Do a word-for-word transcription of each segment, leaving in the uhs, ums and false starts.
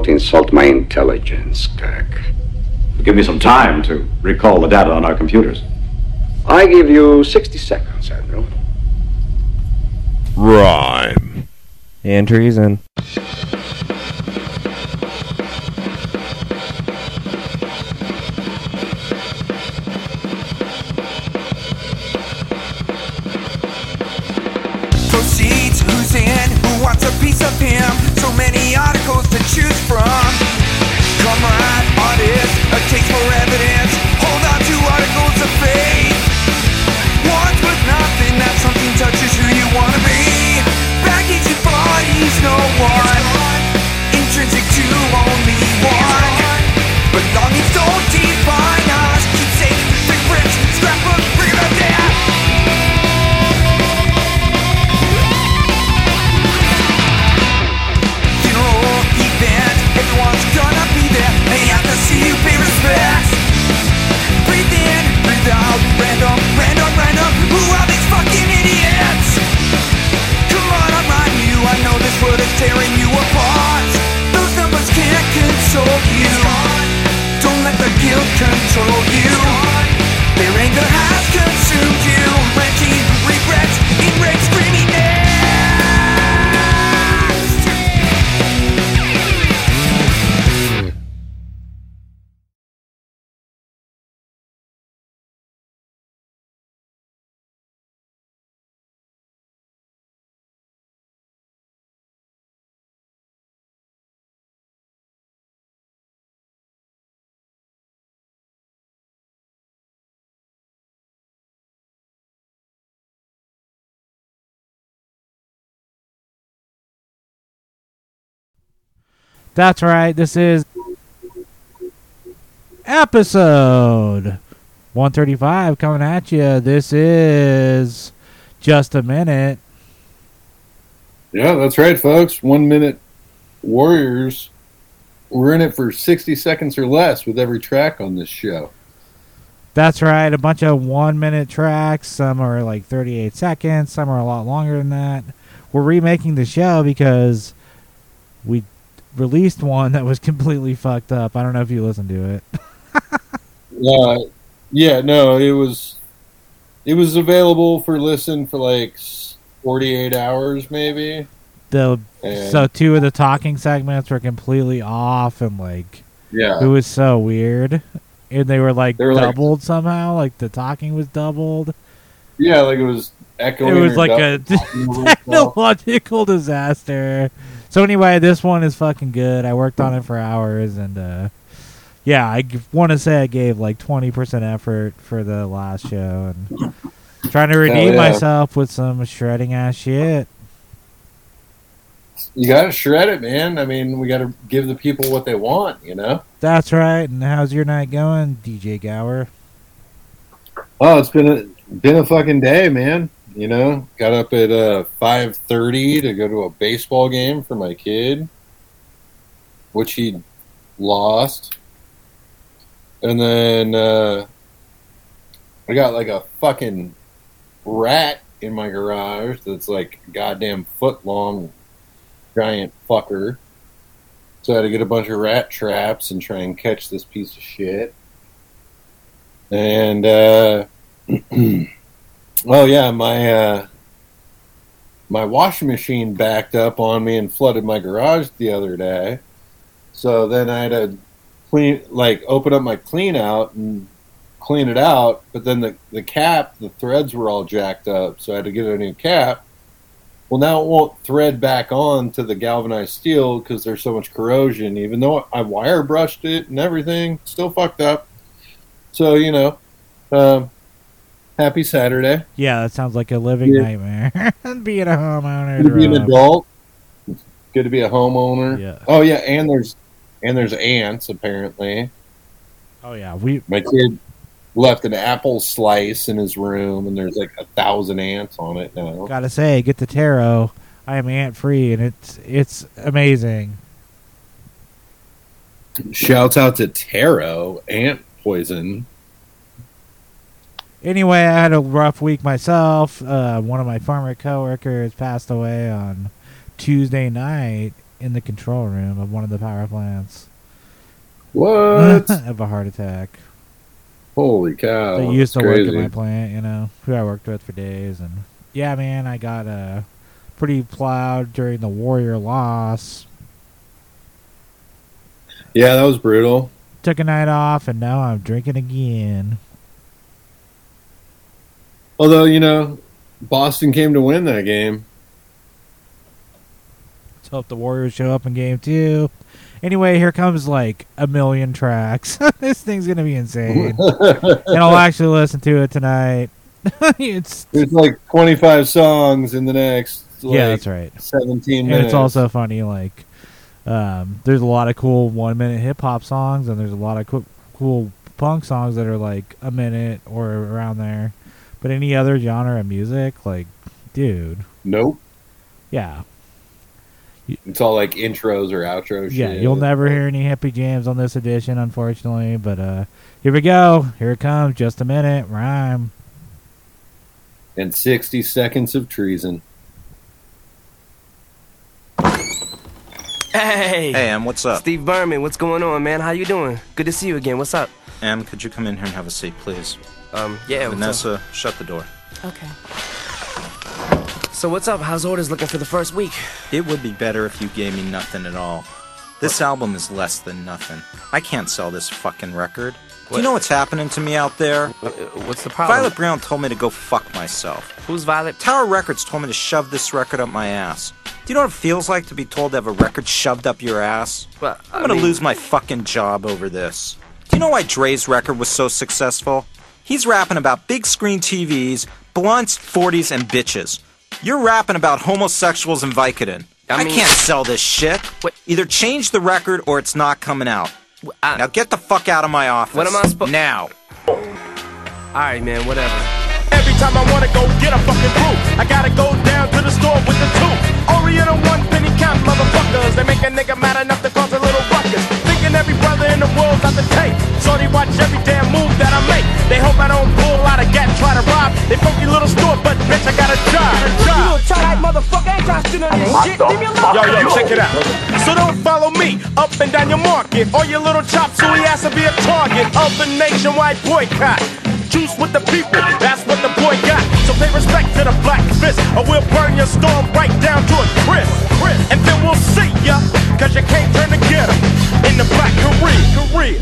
Don't insult my intelligence, Kirk. Give me some time to recall the data on our computers. I give you sixty seconds, Admiral. Rhyme. And treason. Proceeds, who's in, who wants a piece of him? So many articles to choose from. Comrade, artist, a taste for evidence. Hold on to articles of faith. One's worth nothing, that something touches who you wanna be. Baggage and bodies, no one. Intrinsic to only one. Belongings don't define us. Keepsake, fingerprints, scrapbook, bring it up there. Funeral event, everyone's gonna be there. They have to see you pay respect. Breathe in, breathe out, random, random, random. Who are these fucking idiots? Come on, I'm on you. I know this world is tearing you apart. Those numbers can't console you. Don't let the guilt control you. Their anger has consumed you. Ranting, regrets, enraged, screaming next. That's right. This is episode one thirty-five coming at you. This is Just a Minute. Yeah, that's right, folks. One Minute Warriors. We're in it for sixty seconds or less with every track on this show. That's right. A bunch of one-minute tracks. Some are like thirty-eight seconds. Some are a lot longer than that. We're remaking the show because we released one that was completely fucked up. I don't know if you listened to it. uh, yeah, no, it was it was available for listen for like forty-eight hours, maybe. The and, so two of the talking segments were completely off, and like yeah, it was so weird, and they were like they were doubled like, somehow. Like the talking was doubled. Yeah, like it was echoing. It was like a technological disaster. So anyway, this one is fucking good. I worked on it for hours, and uh, yeah, I g- want to say I gave like twenty percent effort for the last show, and trying to redeem yeah. myself with some shredding ass shit. You gotta shred it, man. I mean, we gotta give the people what they want, you know? That's right. And how's your night going, D J Gower? Oh, it's been a, been a fucking day, man. You know, got up at uh, five thirty to go to a baseball game for my kid, which he lost. And then uh, I got like a fucking rat in my garage that's like a goddamn foot long giant fucker. So I had to get a bunch of rat traps and try and catch this piece of shit. And, uh... oh yeah, my uh, my washing machine backed up on me and flooded my garage the other day. So then I had to clean, like, open up my clean out and clean it out. But then the the cap, the threads were all jacked up, so I had to get a new cap. Well, now it won't thread back on to the galvanized steel because there's so much corrosion. Even though I wire brushed it and everything, still fucked up. So you know. Um, Happy Saturday. Yeah, that sounds like a living yeah. nightmare. Being a homeowner. Good to be an adult. Good to be a homeowner. Yeah. Oh yeah, and there's and there's ants apparently. Oh yeah, we. My kid left an apple slice in his room, and there's like a thousand ants on it now. Gotta say, get the taro. I am ant free, and it's it's amazing. Shouts out to taro, ant poison. Anyway, I had a rough week myself. Uh, one of my farmer coworkers passed away on Tuesday night, in the control room of one of the power plants. What? Of a heart attack. Holy cow. They used to that's work crazy. at my plant, you know, who I worked with for days. And yeah, man, I got uh, pretty plowed during the Warrior loss. Yeah, that was brutal. Took a night off, and now I'm drinking again. Although, you know, Boston came to win that game. Let's hope the Warriors show up in game two. Anyway, here comes like a million tracks. This thing's going to be insane. And I'll actually listen to it tonight. it's There's like twenty-five songs in the next like, Yeah, that's right. seventeen And minutes. it's also funny, like, um, there's a lot of cool one-minute hip-hop songs, and there's a lot of co- cool punk songs that are like a minute or around there. But any other genre of music, like, dude. Nope. Yeah. It's all like intros or outro shit. Yeah, you'll never hear any hippie jams on this edition, unfortunately. But uh, here we go. Here it comes. Just a minute. Rhyme. And sixty seconds of treason. Hey! Hey, Em, what's up? Steve Berman, what's going on, man? How you doing? Good to see you again. What's up? Em, could you come in here and have a seat, please? Um, yeah, what's Vanessa, shut the door. Okay. So what's up? How's orders looking for the first week? It would be better if you gave me nothing at all. This album is less than nothing. I can't sell this fucking record. Do you know what's happening to me out there? What's the problem? Violet Brown told me to go fuck myself. Who's Violet? Tower Records told me to shove this record up my ass. Do you know what it feels like to be told to have a record shoved up your ass? Well, I I'm gonna mean- lose my fucking job over this. Do you know why Dre's record was so successful? He's rapping about big screen T Vs, blunts, forties, and bitches. You're rapping about homosexuals and Vicodin. I I, mean- can't sell this shit. What- Either change the record or it's not coming out. I- Now get the fuck out of my office. What am I suppo- Now. Alright, man, whatever. Every time I wanna go get a fucking brew, I gotta go down to the store with the two. Oriental one penny count motherfuckers. They make a nigga mad enough to cause a little ruckus. Thinking every brother in the world's out the tape. So they watch every damn move that I make. They hope I don't pull out a gat and try to rob. They funky little store, but bitch, I got a job. You a tight motherfucker, ain't trying to steal none of this shit. Leave me alone. Yo, yo, check it out. So don't follow me up and down your market. All your little chop suey ass will be a target of the nationwide boycott. Juice with the people, that's what the boy got. So pay respect to the black fist, or we'll burn your storm right down to a crisp. And then we'll see ya, cause you can't turn to get 'em in the black career.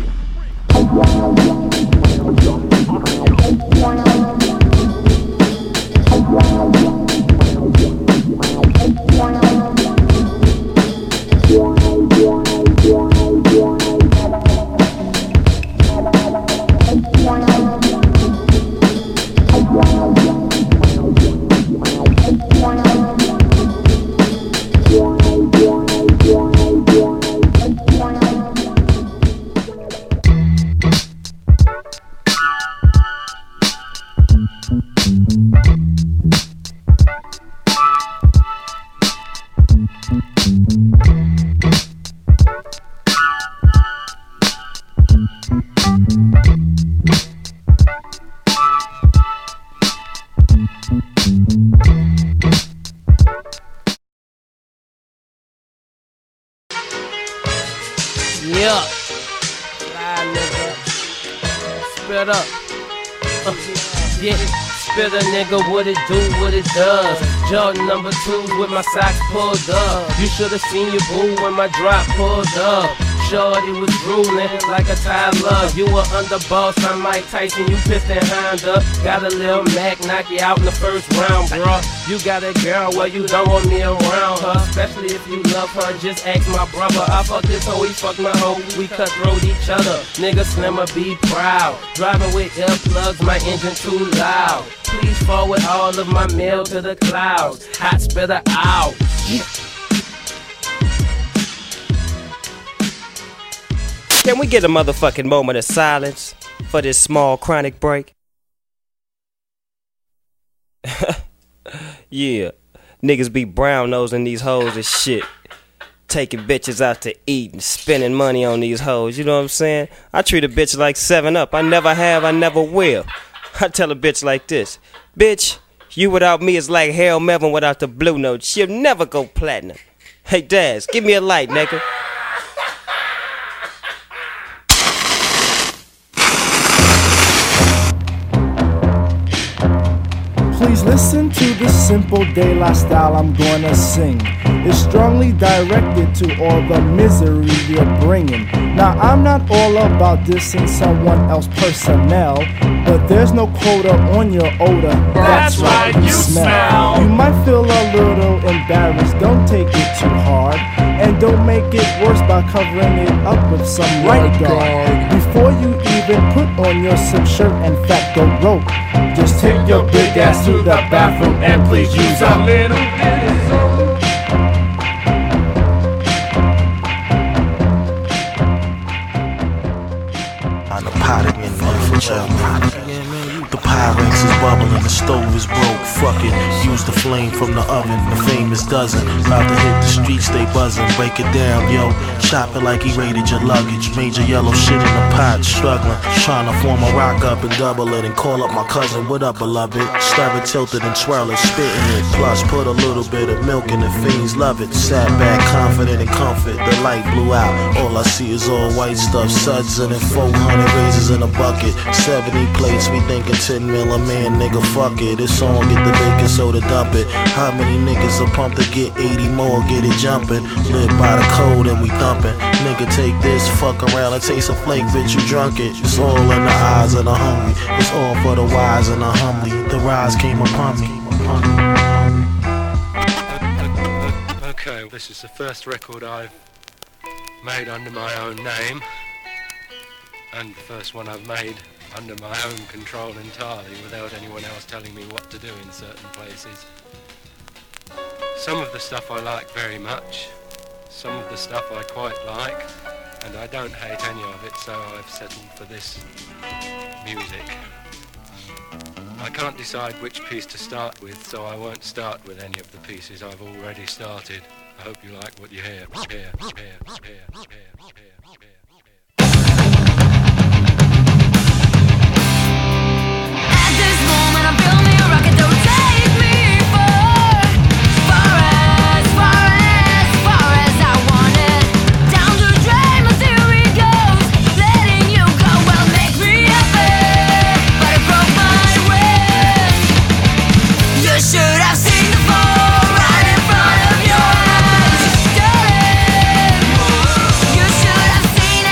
Yeah. Fly nigga. Spit up. Uh, yeah. Spit a nigga what it do, what it does. Jordan number twos with my socks pulled up. You should've seen your boo when my drop pulled up. Shorty was drooling like a toddler. You were underboss, I'm Mike Tyson, you pissed and Honda. Got a little Mac, knock you out in the first round, bro. You got a girl, well you don't want me around her. Especially if you love her, just ask my brother. I fuck this hoe, he fuck my hoe, we cutthroat each other. Nigga slimmer, be proud. Driving with earplugs, my engine too loud. Please forward all of my mail to the clouds. Hot spitter out. Yeah. Can we get a motherfucking moment of silence for this small chronic break? Yeah, niggas be brown nosing these hoes and shit. Taking bitches out to eat and spending money on these hoes, you know what I'm saying? I treat a bitch like seven up, I never have, I never will. I tell a bitch like this, bitch, you without me is like Harold Melvin without the blue note, she'll never go platinum. Hey, Daz, give me a light, nigga. Please listen to the simple De La style I'm gonna sing. It's strongly directed to all the misery you're bringing. Now I'm not all about dissing someone else's personnel, but there's no quota on your odor. That's, That's right, you, you smell. smell. You might feel a little embarrassed, don't take it too hard. And don't make it worse by covering it up with some right guard. Before you even put on your silk shirt and fat goat rope, just take your big ass to the bathroom and please use a little bit of soap. On the potted in the Pyrex is bubbling, the stove is broke. Fuck it, use the flame from the oven. The famous dozen, about to hit the streets, they buzzing. Break it down, yo. Chop it like he raided your luggage. Major yellow shit in the pot, struggling. Trying to form a rock up and double it and call up my cousin. What up, beloved? Stir it, tilt it, and twirl it, spitting it. Plus, put a little bit of milk in the fiends, love it. Sat back, confident and comfort. The light blew out. All I see is all white stuff, suds and four hundred razors in a bucket. seventy plates, we thinking ten mil a man, nigga, fuck it. It's on, get the baking soda, dump it. How many niggas are pumped to get eighty more, get it jumping. Live by the code and we thumping. Nigga, take this, fuck around and taste a flake, bitch, you drunk it. It's all in the eyes of the hungry. It's all for the wise and the humbly. The rise came upon me. Okay, this is the first record I've made under my own name, and the first one I've made under my own control entirely, without anyone else telling me what to do in certain places. Some of the stuff I like very much, some of the stuff I quite like, and I don't hate any of it, so I've settled for this music. I can't decide which piece to start with, so I won't start with any of the pieces I've already started. I hope you like what you hear. Hear, hear, hear, hear, hear, hear. I'm feeling a rocket, don't take me far, far as, far as, far as I want it. Down the drain, my theory goes, letting you go will make me happy, but it broke my wrist. You should have seen the fall right in front of your eyes, darling. You should have seen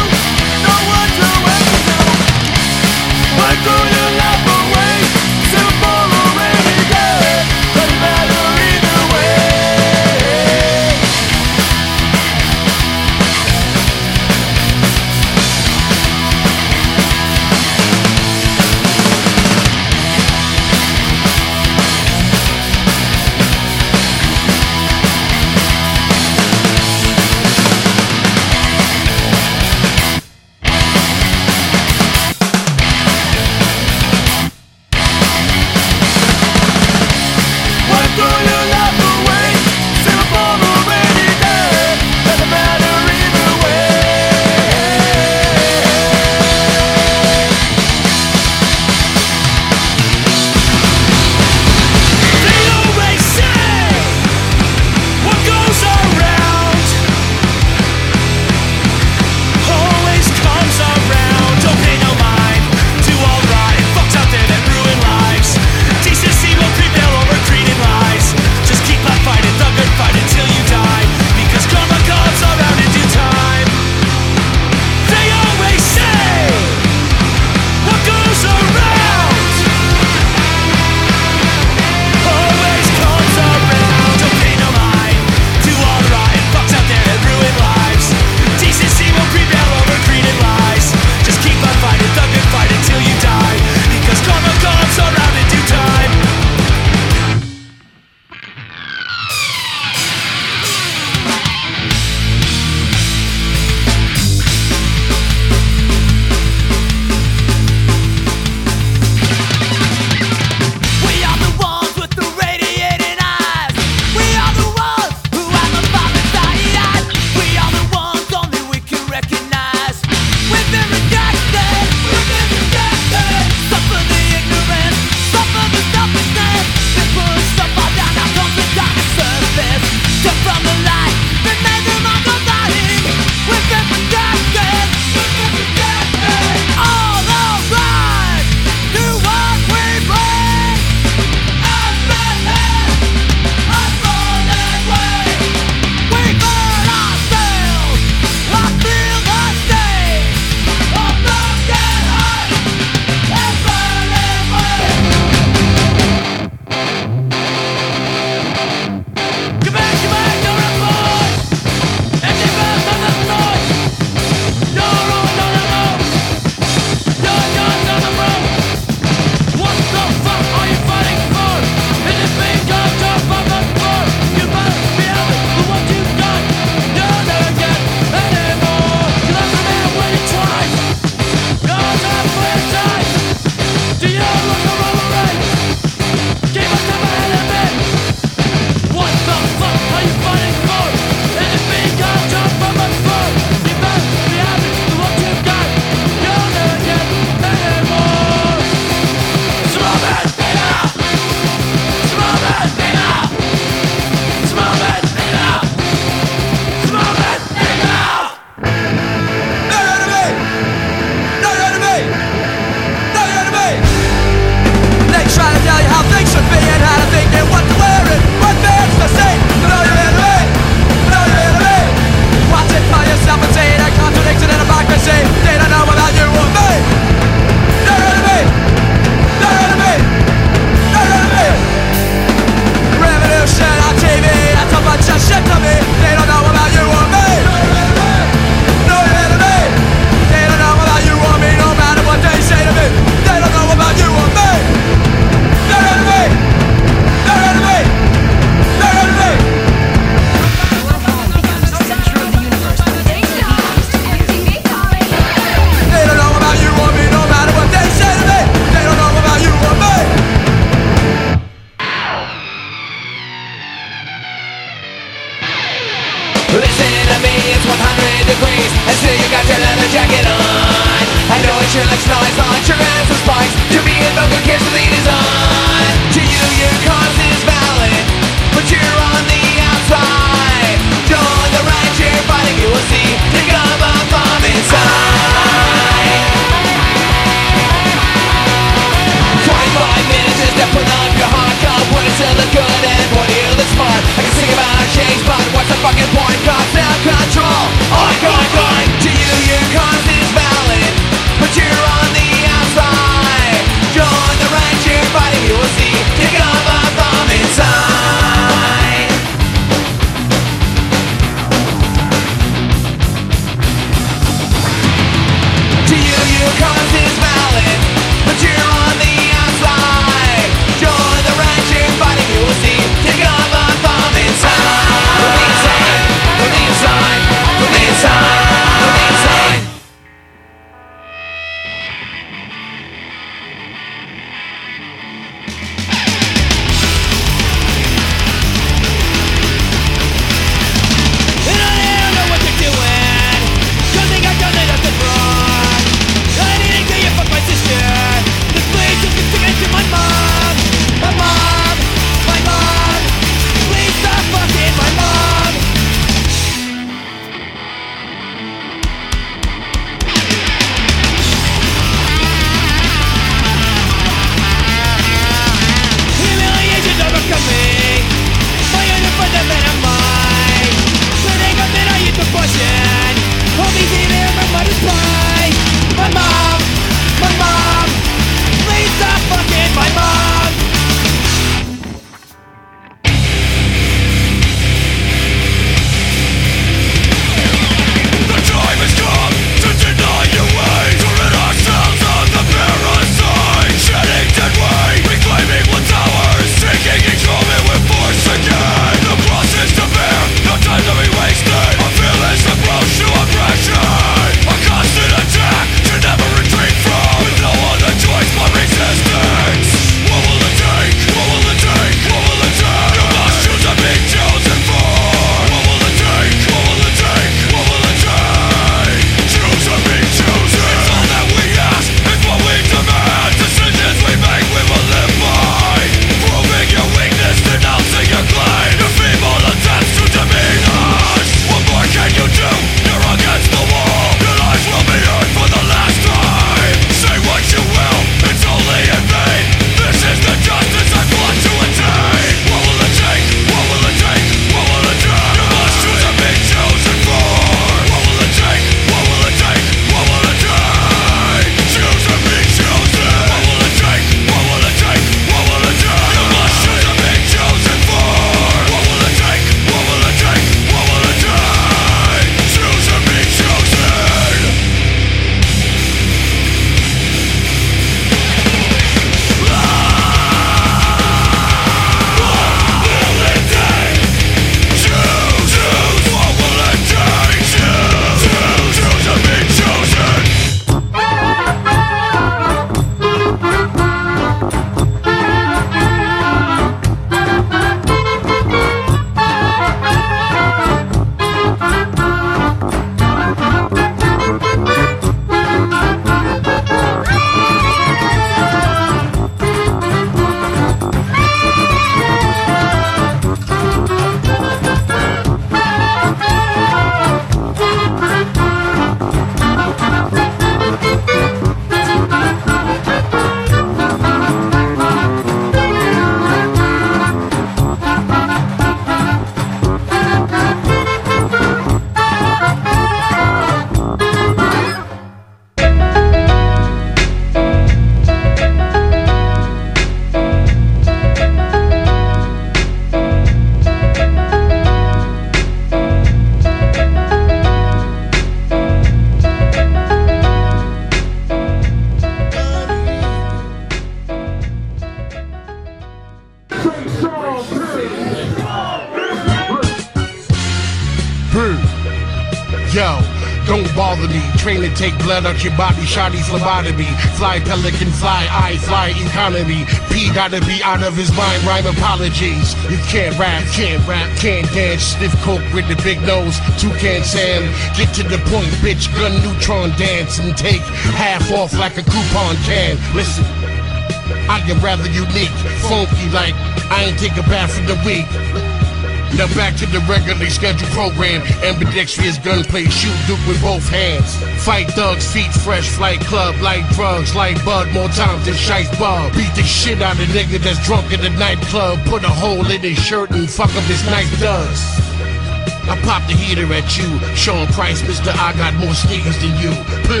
Yo, don't bother me. Train to take blood out your body, shoddy phlebotomy. Fly pelican, fly eye, fly economy. P gotta be out of his mind, rhyme apologies. You can't rap, can't rap, can't dance. Stiff coke with the big nose, toucan Sam. Get to the point, bitch, gun neutron dance. And take half off like a coupon can. Listen, I am rather unique, funky like I ain't take a bath in the week. Now back to the regularly scheduled program. Ambidextrous gunplay, shoot Duke with both hands. Fight thugs, feet fresh, flight club, light drugs, light bud, more times than Shice Bub. Beat the shit out of nigga that's drunk in the nightclub. Put a hole in his shirt and fuck up his nice duds. I pop the heater at you, Sean Price, Mister I got more sneakers than you. Pooh.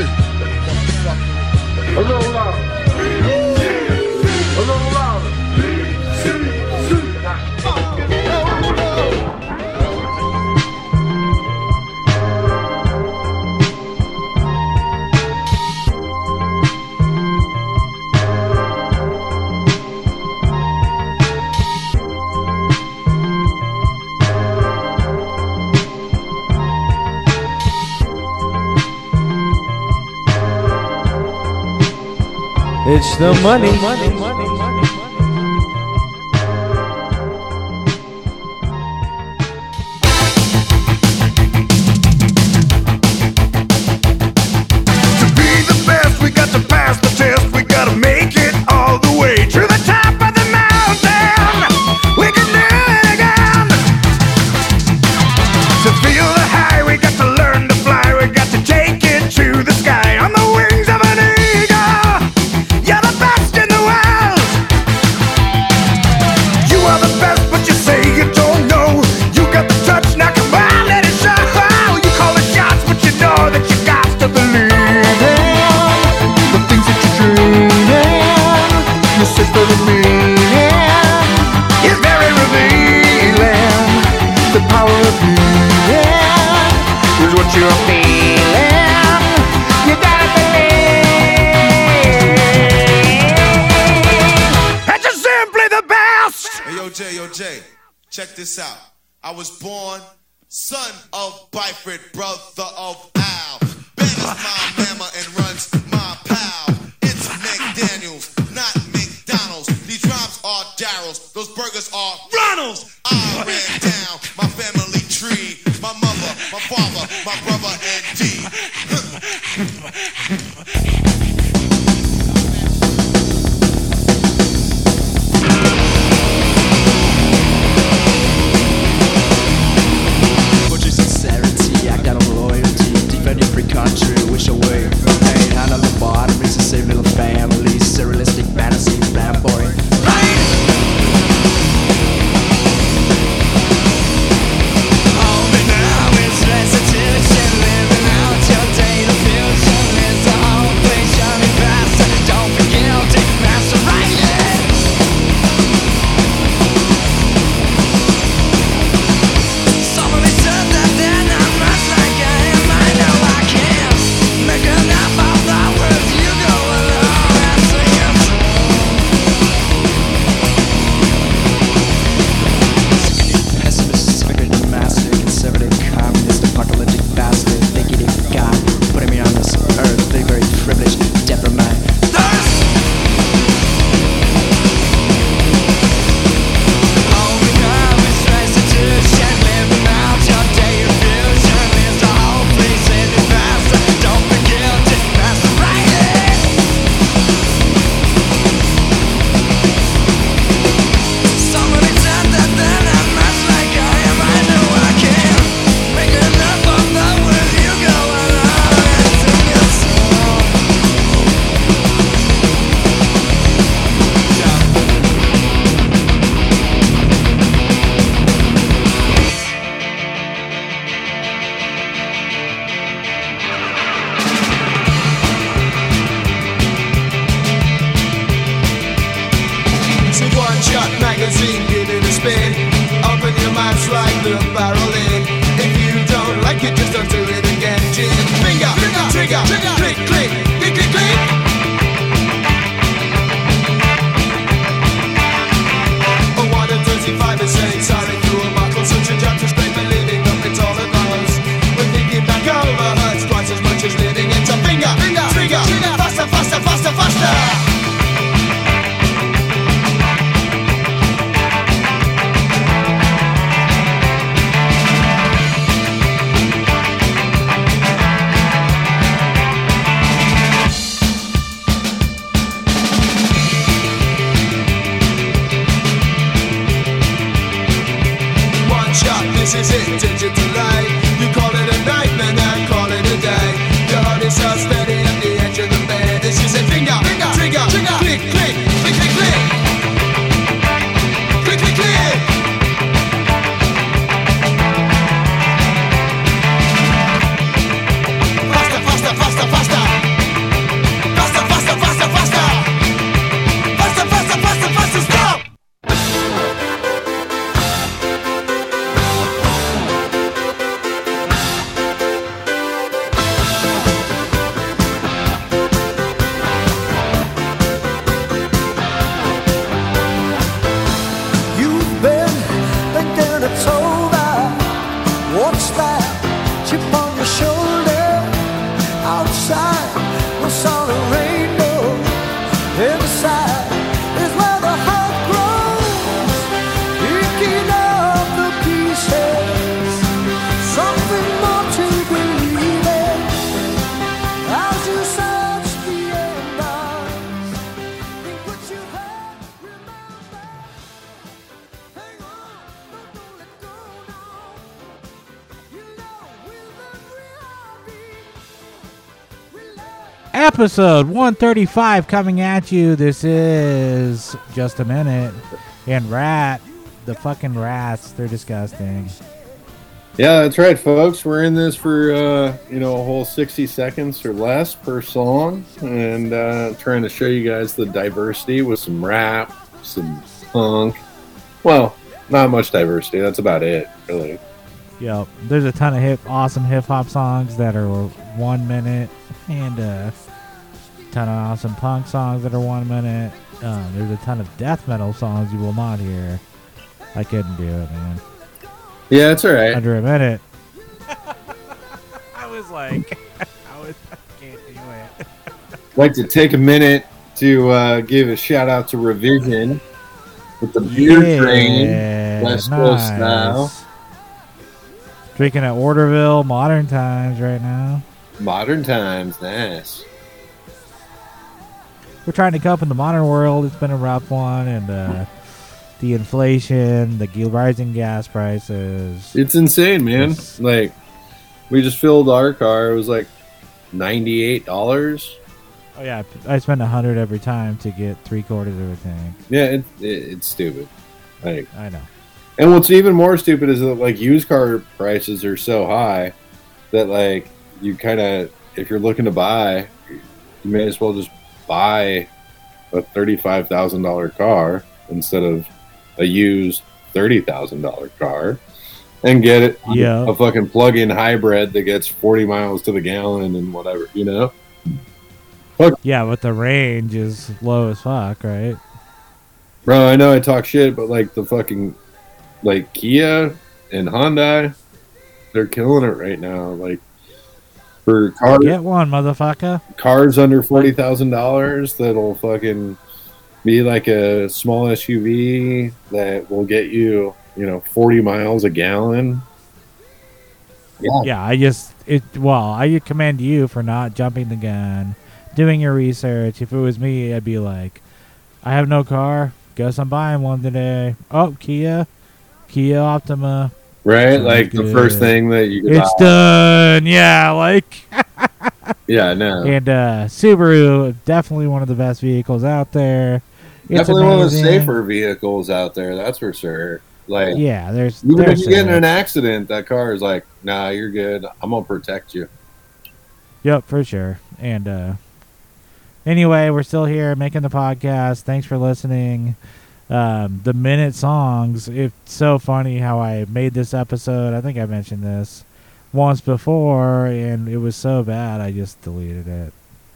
A little louder. A little louder. It's the money. To be the best, we got to pass the test. We gotta make it all the way to the top of the mountain. We can do it again. To feel the high, we got to learn to fly. We got to take it to the sky on the wings of an eagle. You're the best in the world. You are the best, but you say you don't know. You got the touch, now come on, let it show. You call the shots, but you know that you got to believe in the things that you dream in. You search for the meaning. It's very revealing. The power of being is what you're feeling. You gotta believe that you're simply the best. Hey, yo, Jay, yo, Jay, check this out. I was born son of Byford, brother of Al. Ben is my mama and runs my pal. It's McDaniels, not McDonald's. These rhymes are Daryl's, those burgers are Ronald's. I ran down my family tree. My mother, my father, my brother, and D. Butcher sincerity, I got a loyalty. Defend every country, wish away from pain. Handle the bottom, it's the same little family. Surrealistic fantasy, flamboyant. This is it, digital light. You call it a night, man, I call it a day. Your heart is so steady at the edge of the bed. This is a finger, finger, trigger, trigger, click, click, click, click, click. Click, click, click. Faster, faster, faster, faster. Faster, faster, faster, faster. Faster, faster, faster, faster, stop. You've been thinking it's over. What's that chip on your shoulder? Outside, the sun and rainbow. Inside is where the heart grows. Picking up the pieces. Something more to believe in. As you search the embers, think what you had. Episode one thirty-five coming at you. This is Just a Minute. And Rat, the fucking rats, they're disgusting. Yeah, that's right, folks. We're in this for, uh, you know, a whole sixty seconds or less per song. And uh, trying to show you guys the diversity with some rap, some punk. Well, not much diversity. That's about it, really. Yep. There's a ton of hip, awesome hip hop songs that are one minute, and a ton of awesome punk songs that are one minute. Um, there's a ton of death metal songs you will not hear. I couldn't do it, man. Yeah, it's all right. Under a minute. I was like, I was, I can't do it. I'd like to take a minute to uh, give a shout out to Revision with the Beer Yeah, Train, West Coast nice. style. Drinking at Orderville, modern times right now. Modern times, nice. We're trying to cope in the modern world. It's been a rough one, and uh, the inflation, the g- rising gas prices. It's insane, man. Like, we just filled our car. It was like ninety-eight dollars. Oh yeah, I spend a hundred every time to get three quarters of a tank. Yeah, it, it, it's stupid. Like, I know. And what's even more stupid is that, like, used car prices are so high that, like, you kind of, if you're looking to buy, you may as well just buy a thirty-five thousand dollars car instead of a used thirty thousand dollars car and get it Yeah. a fucking plug-in hybrid that gets forty miles to the gallon and whatever, you know? Fuck. Yeah, but the range is low as fuck, right? Bro, I know I talk shit, but, like, the fucking, like, Kia and Hyundai, they're killing it right now. Like, for cars, Get one, motherfucker. cars under forty thousand dollars that'll fucking be like a small S U V that will get you, you know, forty miles a gallon. Yeah. Yeah, I just it. Well, I commend you for not jumping the gun, doing your research. If it was me, I'd be like, I have no car. Guess I'm buying one today. Oh, Kia, Kia Optima. Right? Sounds Like the good. first thing that you could It's buy. done. Yeah, like. Yeah, no. And uh, Subaru, definitely one of the best vehicles out there. It's Definitely one of the amazing. safer vehicles out there, that's for sure. Like, Yeah, there's. even there's if you get in that. an accident, that car is like, nah, you're good. I'm gonna protect you. Yep, for sure. And uh, anyway, we're still here making the podcast. Thanks for listening. Um, the minute songs. It's so funny how I made this episode. I think I mentioned this once before, and it was so bad I just deleted it.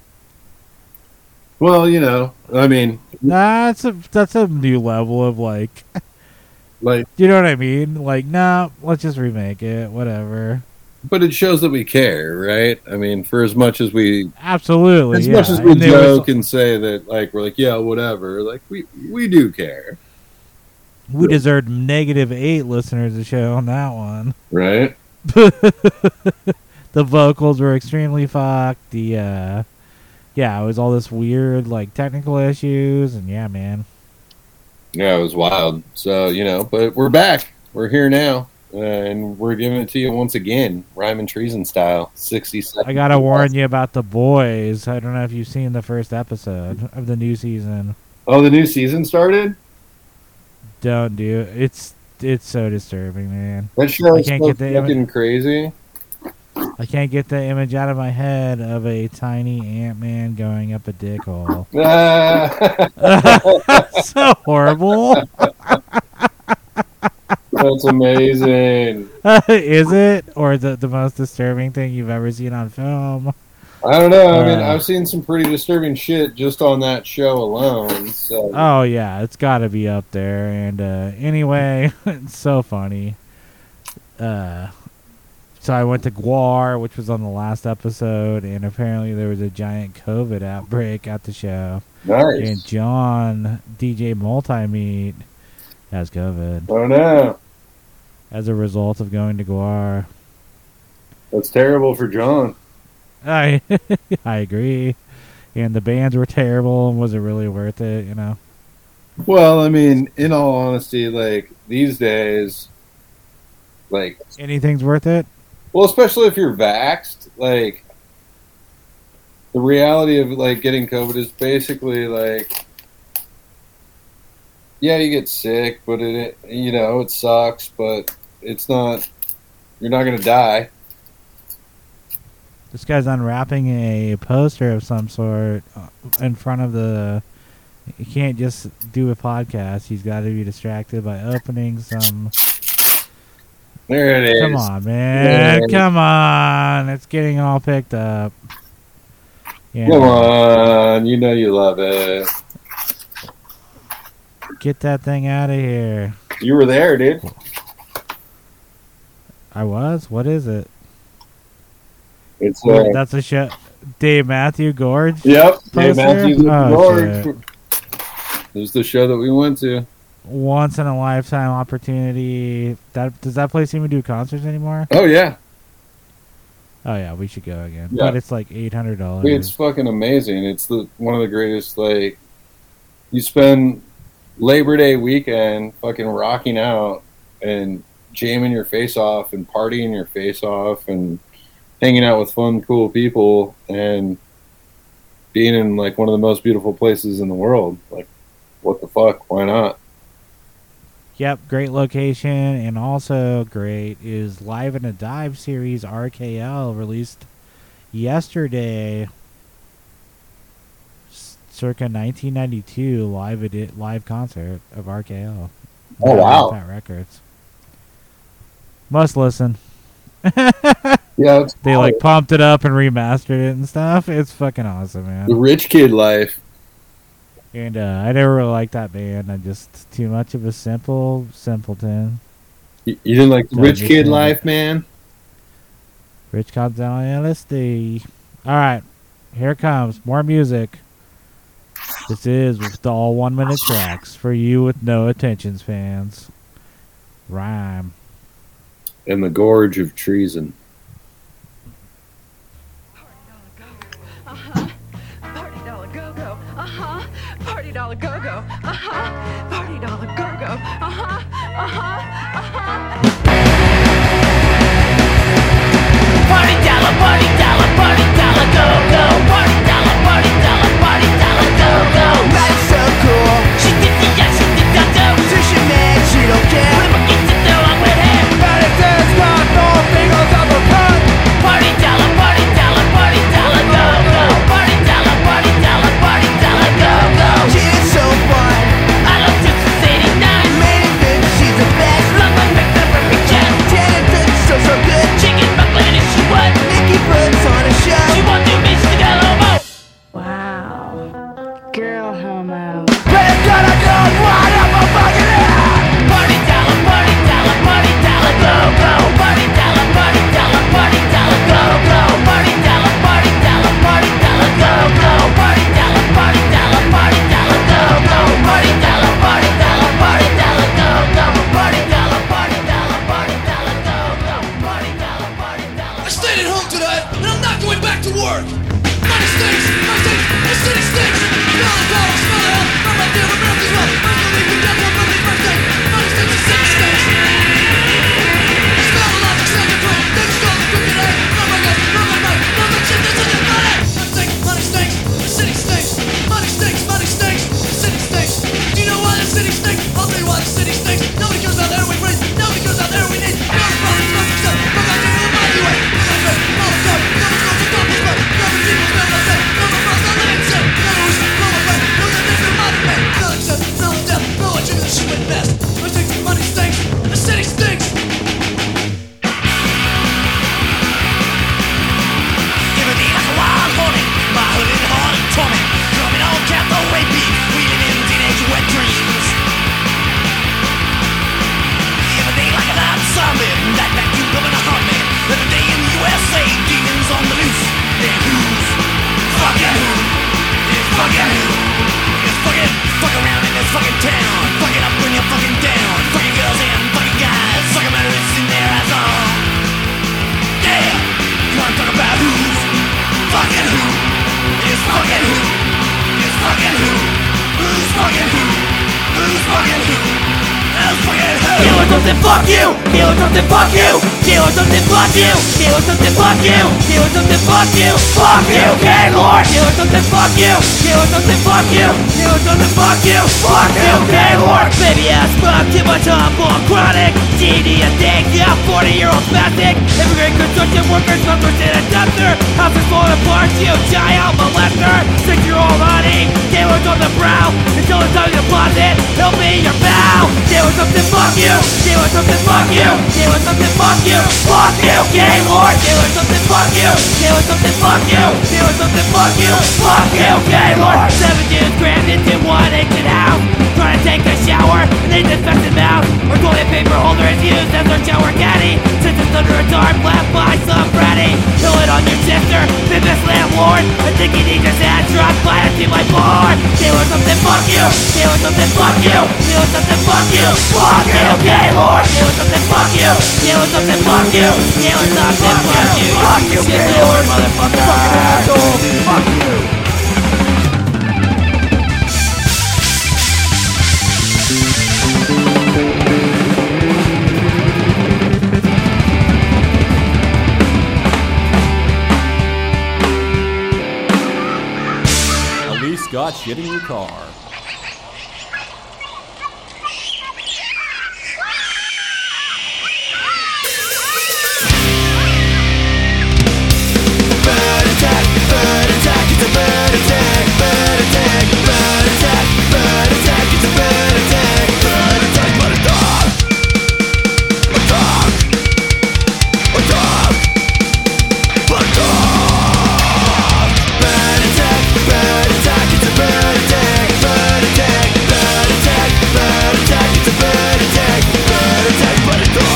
Well, you know, I mean, That's a that's a new level of like, like, you know what I mean? Like, no, let's just remake it. Whatever. but it shows that we care, right? I mean, for as much as we, Absolutely. as yeah. much as we And there was- joke and say that, like, we're like, yeah, whatever. Like, we we do care, we deserved negative eight listeners to show on that one. right? The vocals were extremely fucked. The uh yeah, it was all this weird like technical issues, and yeah, man. Yeah, it was wild. So, you know, but we're back. We're here now, and we're giving it to you once again, Rhyme and Treason style, sixty seconds. I gotta warn you about The Boys. I don't know if you've seen the first episode of the new season. Oh, the new season started? Don't do it. It's it's so disturbing, man. That show I is can't so get the fucking image. crazy. I can't get the image out of my head of a tiny Ant-Man going up a dick hole. So horrible. That's amazing. Is it? Or the the most disturbing thing you've ever seen on film? I don't know. I mean, Uh, I've seen some pretty disturbing shit just on that show alone. So. Oh yeah, it's got to be up there. And uh, anyway, it's so funny. Uh, so I went to Guar, which was on the last episode, and apparently there was a giant COVID outbreak at the show. Nice. And John, D J Multimeat, has COVID. Oh no! As a result of going to Guar. That's terrible for John. I I agree. And the bands were terrible, and was it really worth it, you know? Well, I mean, in all honesty, like, these days, like... Anything's worth it? Well, especially if you're vaxxed, like, the reality of, like, getting COVID is basically, like, yeah, you get sick, but it, you know, it sucks, but it's not, you're not going to die. This guy's unwrapping a poster of some sort in front of the... You can't just do a podcast. He's got to be distracted by opening some... There it is. Come on, man. There it is. Come on. It's getting all picked up. Yeah. Come on, you know you love it. Get that thing out of here. You were there, dude. I was? What is it? It's Oh, uh, that's a show. Dave Matthew Gorge? Yep, Dave poster? Matthews with Oh, George. shit. This is the show that we went to. Once in a lifetime opportunity. That does that place even do concerts anymore? Oh yeah, Oh yeah, we should go again. Yeah. But it's like eight hundred dollars. it's fucking amazing. It's the one of the greatest. Like, you spend Labor Day weekend fucking rocking out and jamming your face off and partying your face off and hanging out with fun, cool people and being in like one of the most beautiful places in the world. Like, what the fuck? Why not? Yep, great location, and also great is Live in a Dive series R K L released yesterday, s- circa nineteen ninety-two live edit live concert of R K L. Oh, wow. Fat Records. Must listen. Yeah, it's They like cool. pumped it up and remastered it and stuff. It's fucking awesome, man. The rich kid life. And uh, I never really liked that band. I just too much of a simple simpleton. You, you didn't like the Don't rich kid understand. life, man? Rich comes down on L S D. All right, here it comes. More music. This is with the all one minute tracks for you with no attention spans. Rhyme. In the gorge of treason. Party dollar go go, uh huh. Party dollar go go, uh huh. Party dollar go go, uh huh, uh huh, uh huh. Party dollar, party dollar, party dollar, go go. Party dollar, party dollar, party dollar, go go. Life's so cool. She did the yeah, she did the do. So she mad, she don't care. We were getting to do it with him. But it says got no fingers on the cut. Party dollar, party dollar, party dollar, go go. Party dollar, party dollar, party dollar, go go. She's so fun. I love doing best. The stinks, money stinks, the city stinks. Giving me like a wild hornet, my hooded heart in torment. Drumming on cathaway beat, wheeling in teenage wet dreams. Giving me like an zombie, that vacuum coming to haunt me. Every day in the U S A, demons on the loose. Then who's fucking who? It's fucking who? It's fucking, fuck around in this fucking town. Fuck it up when you're fucking down. Fucking girls and fucking guys. Suck them out of this in their eyes on. Yeah! You wanna talk about who's fucking who? It's fucking who? It's fucking who? Who's fucking who? Who's fucking who? Who's fucking who? Killer something, fuck you! Killer something, fuck you! Killer something, fuck you! Killer something, fuck you! Killer something, fuck you! Fuck you, Gaylord! Killer something, fuck you! Killer something, fuck you! Killer something, fuck you! Fuck you, Gaylord! Baby ass fuck, too much up on chronic. G D addict, yeah, forty year old spastic. Immigrant construction workers, smokers in a dumpster. House is falling apart, you child molester. Six year old honey, Gaylord's on the brow. Until it's time to deposit, he'll be your bow. Gaylord something, fuck you! Gaylord something, fuck you! Gaylord something, fuck you! Fuck you, Gaylord! Gaylord something, fuck you! Gaylord something, fuck you! Gaylord something, fuck you! Fuck you, Gaylord! Seven dudes crammed into one ancient house, trying to take a shower, and they disinfected mouth. Or toilet paper holder is used as their shower caddy. Since it's under a tarp left by some bratty. Kill it on your sister, famous landlord. I think he needs his ass dropped by a team like board. Gaylord something, fuck you! Gaylord something, fuck you! Gaylord something, fuck you! Fuck you, Gaylord! Gaylord something, fuck you! Gaylord something, fuck you! Gaylord something, fuck you! Fuck you, Gaylord, motherfucker! Fucking asshole! Fuck you! Elise got shit in your car. Bird attack, bird attack, it's a bird attack, bird attack, bird attack, bird attack, it's a bird attack, bird attack, but a dog, a dog, a dog, but a dog. Bird attack, bird attack, it's a bird attack, bird attack, bird attack, bird attack, it's a bird attack, bird attack, but a dog.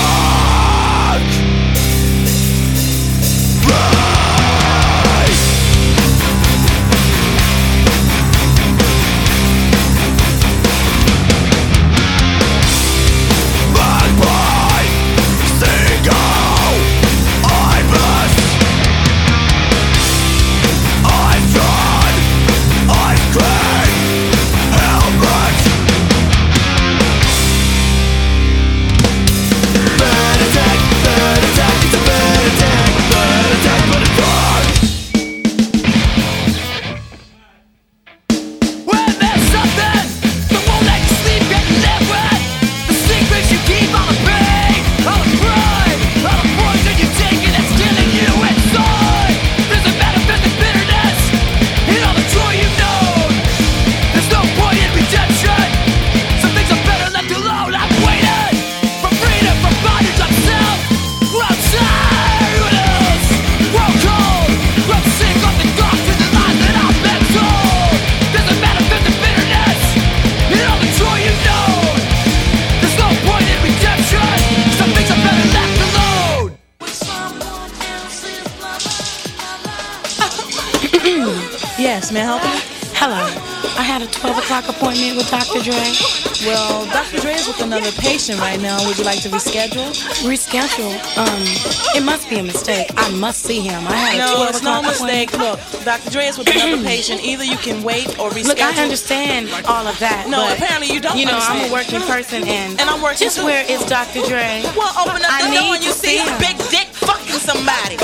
Yes, may I help you? Hello. I had a twelve o'clock appointment with Doctor Dre. Well, Doctor Dre is with another patient right now. Would you like to reschedule? Reschedule? Um, it must be a mistake. I must see him. I had no, a twelve it's no o'clock mistake. appointment. Look, Doctor Dre is with another patient. Either you can wait or reschedule. Look, I understand all of that. No, but, apparently you don't You know, understand. I'm a working person, and, And I'm working just too. where is Doctor Dre? Well, open up I the door need and you to see see a him. big dick fucking somebody.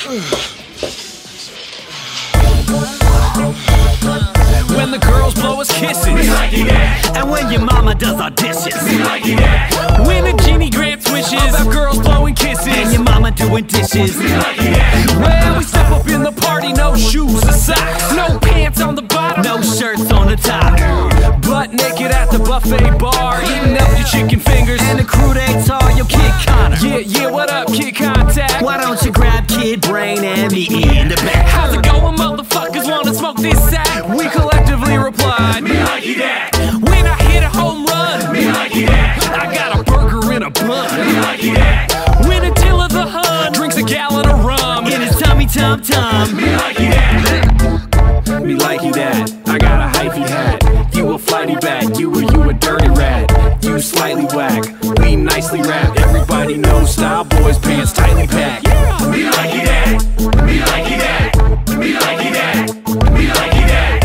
When the girls blow us kisses, we like it that. And when your mama does our dishes, we like it that. When a genie grants wishes, about girls blowing kisses, and your mama doing dishes, we like it that. When we step up in the party, no shoes or socks, no pants on the bottom, no shirts on the top, butt naked at the buffet bar, eating up your chicken fingers, and the crew they tall, yo Kid Connor. Yeah, yeah, what up, Kid Contact? Why don't you grab Kid Brain and meet me in the back? How's it going, motherfuckers? Wanna smoke this sack? We collectively replied, me like it that. When I hit a home run, me like it that. I got a burger in a bun, me like it that. When Attila the Hun drinks a gallon of rum in his tummy tum tum, me like it that. Me like it that. I got a hyphy hat. You a flighty bat. You or you a dirty rat. You slightly whack. We nicely rap. Everybody knows Style Boys pants tightly packed. Yeah. Me like it that. Me like it that. Me like it that. Me like it that.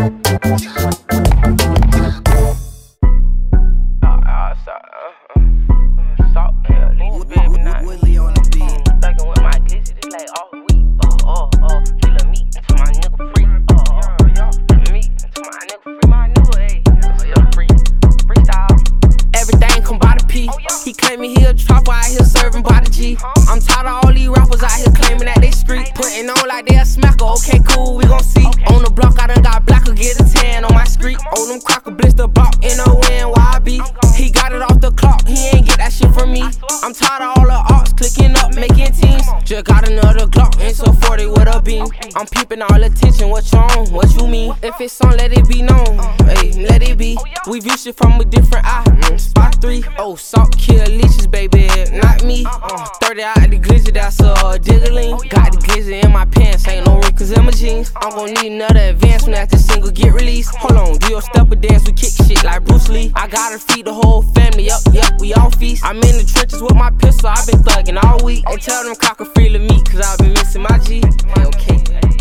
He claiming he a trapper out here serving by the G. I'm tired of all these rappers out here claiming that they street. Putting on like they a smacker, okay cool, we gon' see. On the block I done got blacker, get a tan on my street. Oh them cracker blister block, N O N Y I B. He got it off the clock, he ain't get that shit from me. I'm tired of all the arts clicking up, making teams. Just got another Glock, and so forty with a beam. I'm peeping all attention, what you on, what you mean? If it's on, let it be known, hey, let it be. We view shit from a different eye, mm, spot three. Oh, salt kill leeches, baby, not me. uh, thirty out the glizzy, that's a uh, diggling. Got the glizzy in my pants, ain't no wrinkles in my jeans. I'm gon' need another advancement after single get released. Hold on, do your stepper dance, we kick shit like Bruce Lee. I gotta feed the whole family, up, yep, we all feast. I'm in the trenches with my pistol, I've been thugging all week. And tell them cocker free to me, cause I've been missing my G. Hey, okay.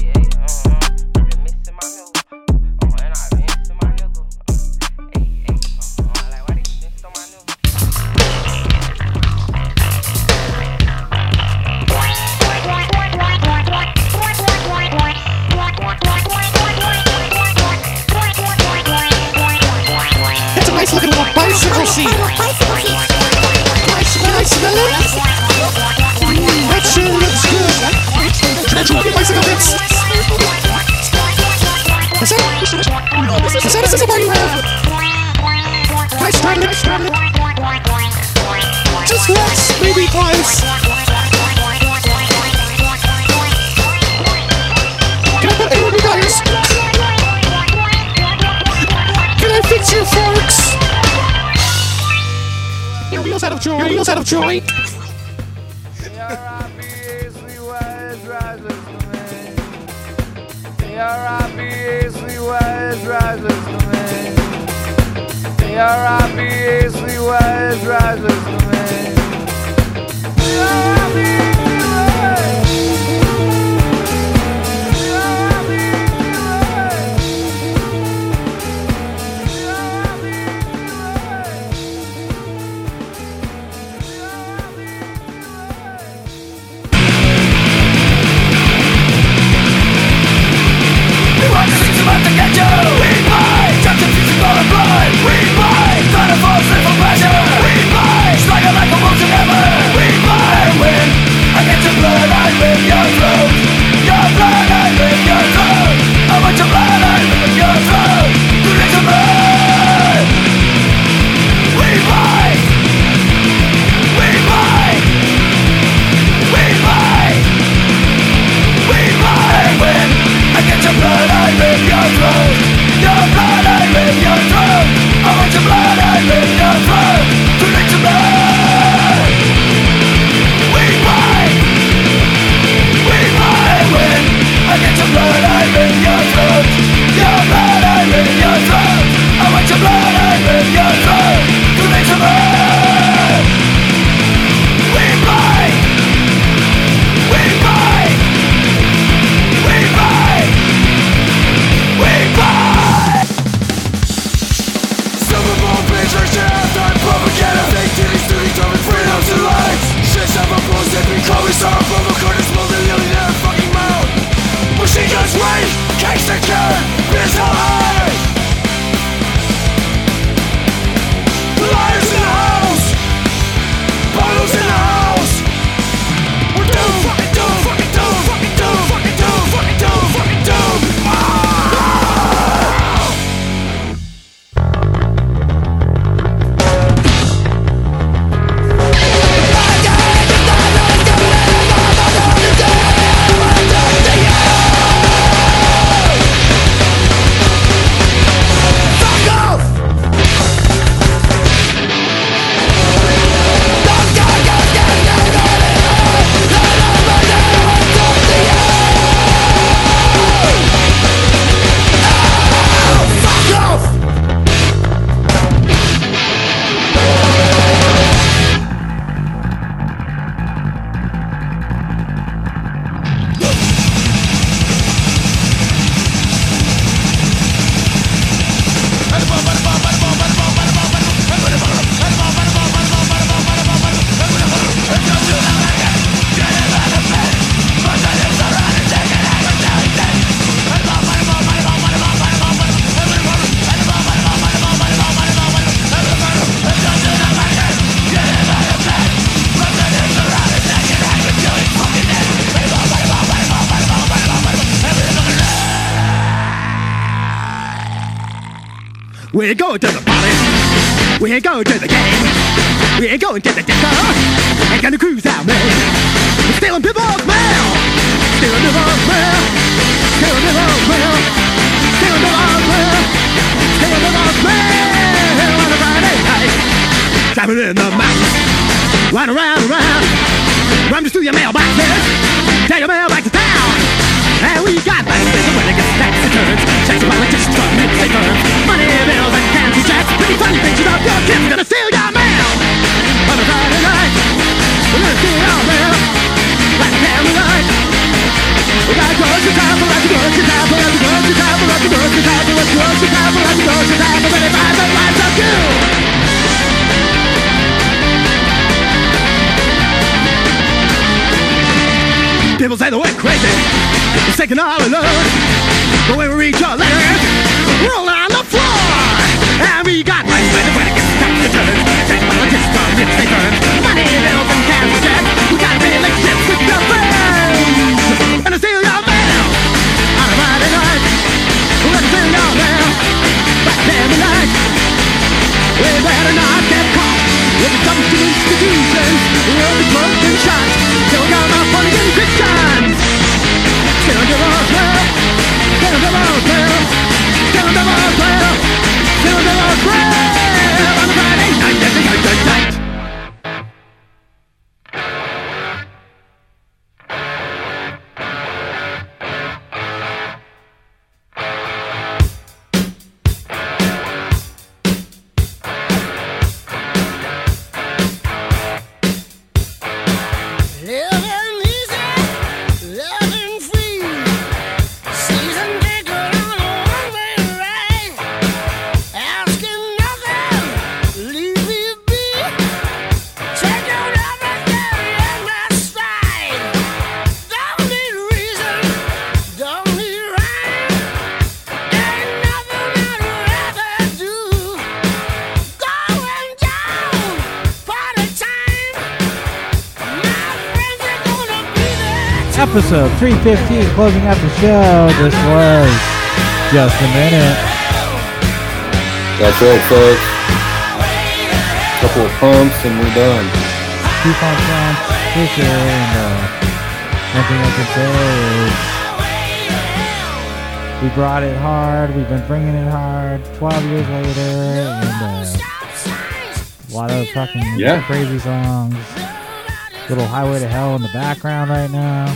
It's a nice looking little bicycle seat. Nice, nice, smell it? Mm, that sure looks good. Can I try your bicycle bits? Is that, is that a scissor bar you have? Can I straddle it? Straddle it? Just once, maybe twice. Can I put any guys? Can I fix your forks? Your wheels out of joy. Your wheels out of joy. Strike We're going to the party. We're going to the game. We're going to the disco. Ain't gonna cruise out, man. We're stealing people's mail. Stealing people's mail. Stealing people's mail. Stealing people's mail. Stealing people's mail on a Friday night. Driving in the mountains. Run around, around. Run just through your mailboxes. Take your mail back to town. And we got boxes when it gets tax returns. Checks about politicians from midday firms. Money bills and candy checks. Pretty funny pictures of your kids gonna steal your mail. On a Friday night, we're gonna steal your mail. Like candlelight. We got grocery time, we'll have to grocery time, we'll have to grocery time, we'll have to grocery time, we'll have to grocery time, we'll have to grocery time, we'll have to buy the lights of you. People say that we're crazy, we're sick and all alone. But when we reach your letters, roll on the floor. And we got lights when the weather gets tax returns. Take politics from midday firms. Money bills and candy checks. We got relationships with your friends. And I steal your mail on a Friday night. Let's steal your mail back there tonight. We better not get caught with the dumped institutions. We'll be smoked and shot. Still got my funny and Christians. Still give us mail. Still give us mail. Still give us mail. Still give us mail on a Friday night. Every night, night, night. Episode three fifteen, closing out the show. This was Just a Minute. That's it, folks. Couple of pumps and we're done. Two pumps on Fisher, and uh, one thing I can say is we brought it hard. We've been bringing it hard. Twelve years later, and uh, a lot of fucking Yeah. crazy songs. Little Highway to Hell in the background right now.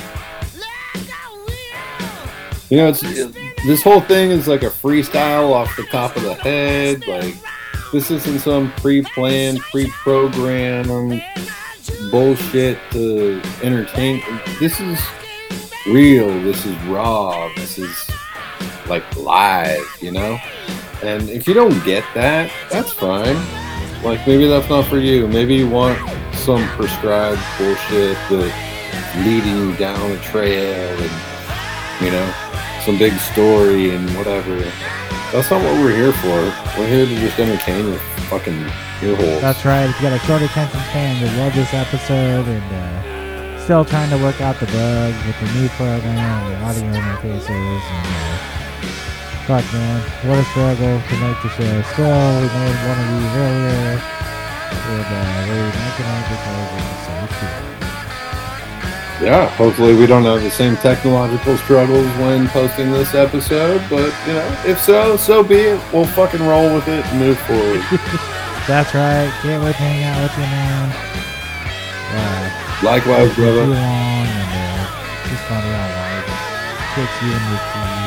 You know, it's it, this whole thing is like a freestyle off the top of the head. Like, this isn't some pre-planned, pre-programmed bullshit to entertain. This is real. This is raw. This is like live, you know? And if you don't get that, that's fine. Like, maybe that's not for you. Maybe you want some prescribed bullshit that leading you down a trail and, you know, some big story and whatever. That's not what we're here for. We're here to just entertain your fucking ear holes. That's right. If you got a short attention span, you'll love this episode. And uh, still trying to work out the bugs with the new program and the audio interfaces. And uh, fuck, man, what a struggle to make the show. Still, we made one of these earlier. And uh, we're making it because it's so cool. Yeah, hopefully we don't have the same technological struggles when posting this episode, but, you know, if so, so be it. We'll fucking roll with it and move forward. That's right. Can't wait to hang out with you, man. Uh, Likewise, brother. Too long, and uh, it's just funny how life kicks you in your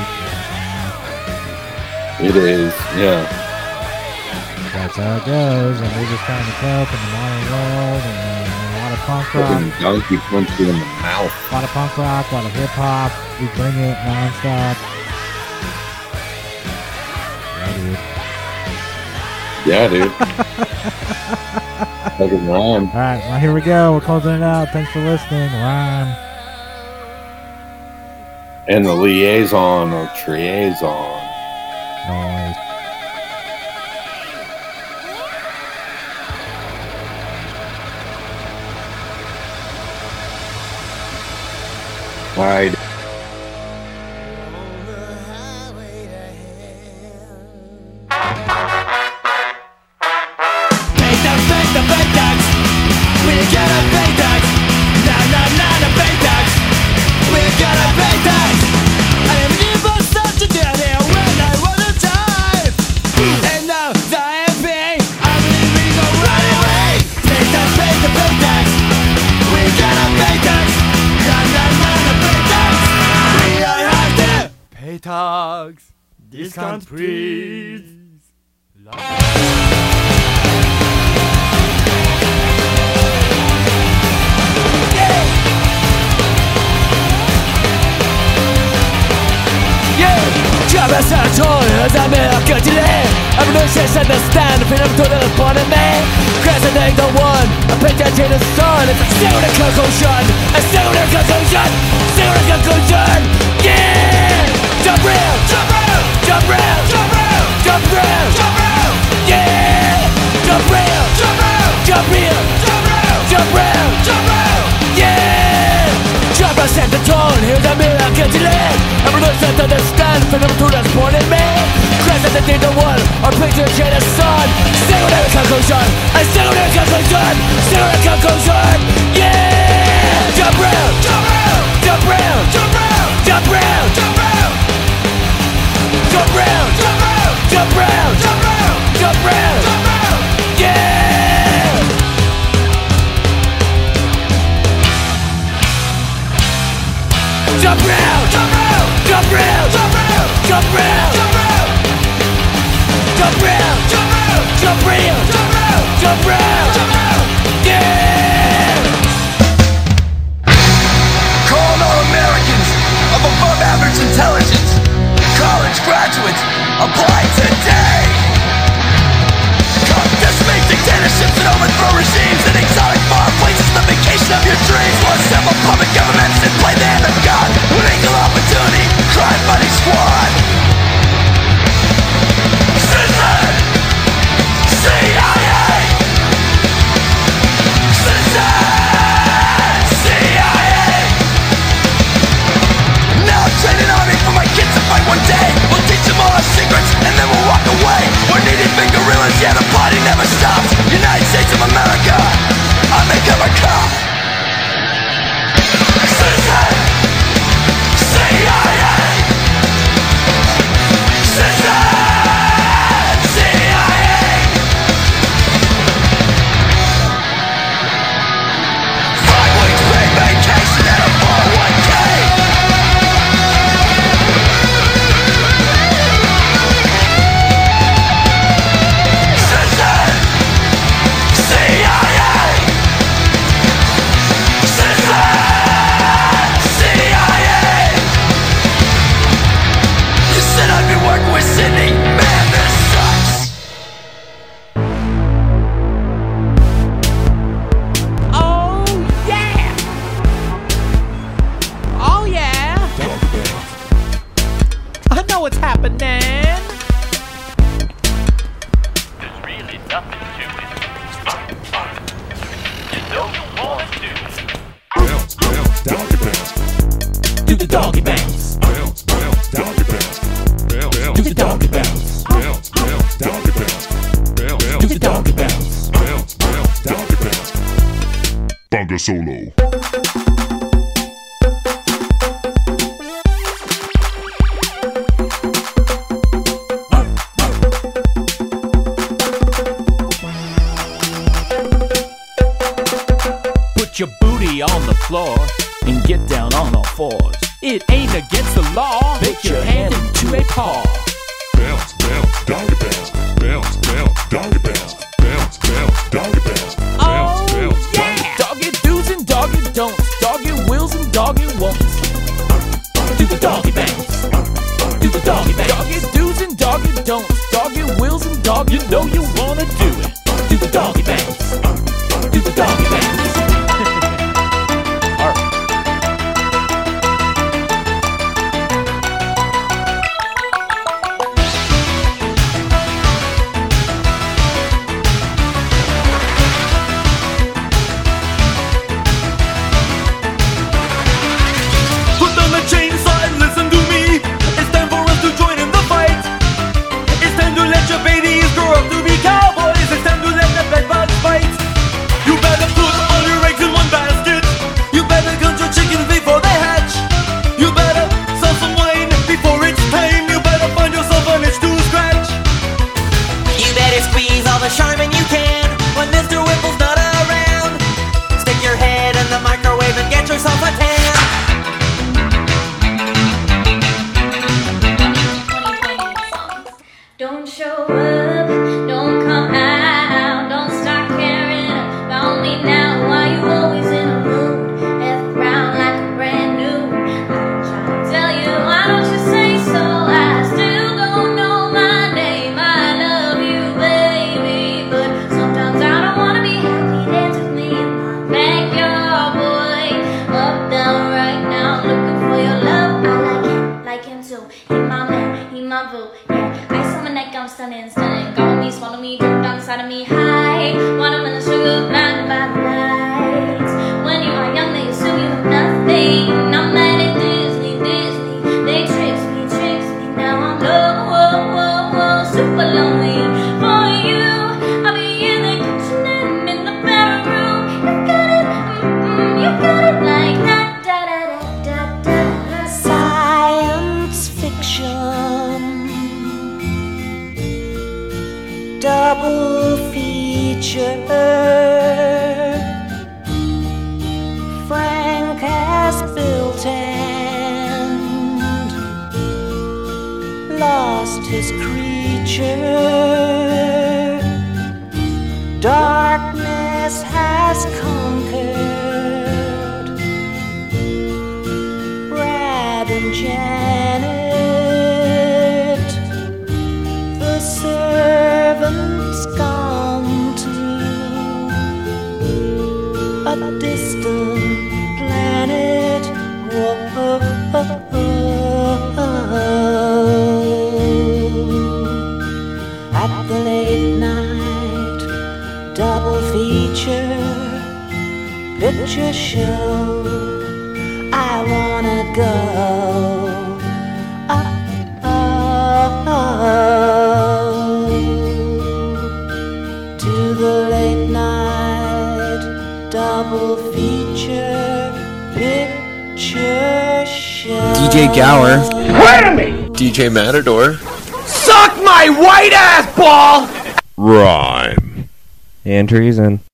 teeth. It is, yeah. That's how it goes, and we're just trying to cope in the modern world, and uh, a lot of punk rock. Fucking donkey punch you in the mouth. A lot of punk rock, a lot of hip hop. We bring it nonstop. Yeah, dude. Yeah, dude. Fucking rhyme. Alright, well, here we go. We're closing it out. Thanks for listening. Rhyme. And the liaison or triaison. Noise. All right. Highway to hell. Talks. Discount please. Job as a toll as I'm in a good delay. I'm no sense understand if I'm to the bottom man. Crash I take the one, I pick that to the sun. It's a single conclusion, a single conclusion, single conclusion. Yeah! Jump real, jump real, jump real, jump real, jump real, jump real. Yeah! Jump real, jump real, jump real, jump real, jump real, jump real. Yeah! Jump I set the tone, here's a mirror, I get delay. I'm a listen to the stand, from them to the sporting man. Crash at the thing the one, or picture the shade of sun. Single conclusion, a single conclusion, single conclusion. Yeah! Jump real, jump real, jump real, jump real, jump real, jump real. Jump real, jump real, jump real, jump real, jump real, jump real. Yeah! Jump real, jump real, jump real, jump real, jump real, jump real. Jump real, jump real, jump real, jump real, jump real, jump real. Yeah! Call all Americans of above average intelligence. College graduates, apply today. Come decimate dictatorships and overthrow regimes in exotic far places, the vacation of your dreams. Will assemble puppet governments and play the hand of God with equal opportunity, crime fighting squad. Citizen, C I A. Citizen, C I A. Now I'm training army for my kids to fight one day. We'll teach them all our secrets and then we'll walk away. We're needed big gorillas, yeah, the party never stops. United States of America, America. Citizen, C I A. Citizen, C I A. Five weeks paid vacation and a four oh one K. Citizen, C I A. Citizen, C I A. You said I'd be working with Sydney. Man, this sucks. Oh yeah! Oh yeah! I know what's happening. There's really nothing to it. You know you wanna do it. Bounce, bounce, doggy bounce. Do the doggy bounce. Bounce, bounce, doggy bounce. Bounce, bounce. Do the doggy bounce. Bounce, bounce, doggy bounce. Bounce, bounce. Do the doggy bounce. Bounce, bounce, doggy bounce. Bunga solo. Put your booty on the floor and get down on all fours. It ain't against the law. Make your hand into a paw. Bounce, bounce, doggy bounce. Bounce, bounce, doggy bounce. Bounce, bounce, doggy bounce. Oh yeah! Doggy do's and doggy don'ts. Doggy wills and doggy won'ts. Do the doggy bounce. Do the doggy bounce. Doggy do's and doggy don'ts. Doggy wills and doggy. You know you wanna do it. Do the doggy bounce. Do the doggy bounce. Put down the chainsaw and listen to me. It's time for us to join in the fight. It's time to let your babies grow up to be cows. novel. Yeah, ice on my neck, I'm stunning, stunning. Go with me, swallow me, drip down inside of me, high. Watermelon sugar, blinded by the lights. When you are young, they assume you have nothing. I'm mad at Disney, Disney. They tricks me, tricks me. Now I'm low, whoa, whoa, whoa, super lonely. For you, I'll be in the kitchen and in the bedroom. You got it, mm-mm, you got it like that. Da da da da da. Science fiction, double feature. Frank has built and lost his creature. Darkness has conquered. Brad and Janet, the servant's gone to a distant planet. Whoa, at the late night double feature picture show, I wanna go. Oh, oh, oh, to the late night double feature picture show. D J Gower. Whammy! D J Matador. Suck my white ass ball! Rhyme. And treason.